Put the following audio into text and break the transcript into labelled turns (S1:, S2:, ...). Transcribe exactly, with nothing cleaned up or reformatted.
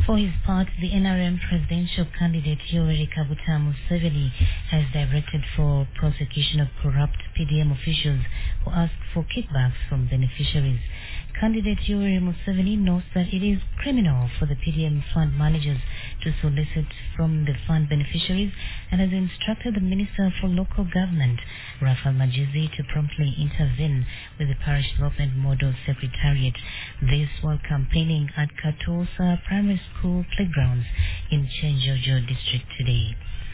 S1: For his part, the N R M presidential candidate Yoweri Kaguta Museveni has directed for prosecution of corrupt P D M officials who asked for kickbacks from beneficiaries. Candidate Yoweri Museveni notes that it is criminal for the P D M fund managers to solicit from the fund beneficiaries and has instructed the Minister for Local Government, Raphael Majizi, to promptly intervene with the Parish Development Model Secretariat. This while campaigning at Katosa Primary School playgrounds in Chenjojo district today.